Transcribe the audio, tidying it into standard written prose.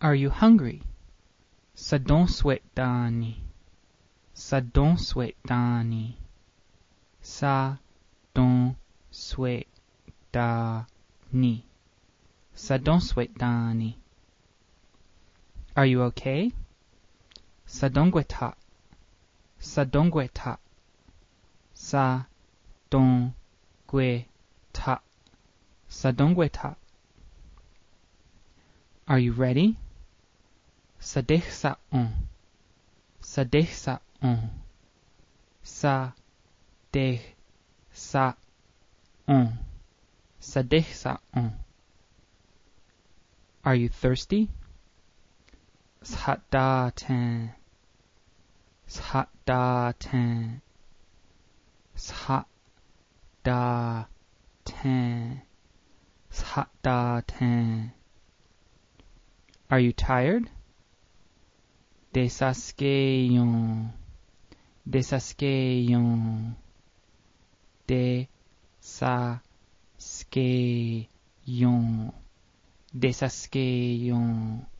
Are you hungry? Sadonswetani. Sadonswetani. Sadonswetani. Sadonswetani. Are you okay? Sadongweta. Sadongweta. Sadongweta. Sadongweta. Are you ready? Sadehsaon. Sadehsaon. Sadehsaon. Sadehsaon. Are you thirsty? Shadaten. Shadaten. Shadaten. Shadaten. Are you tired? Desaskeyon. Desaskeyon. Desaskeyon. Desaskeyon.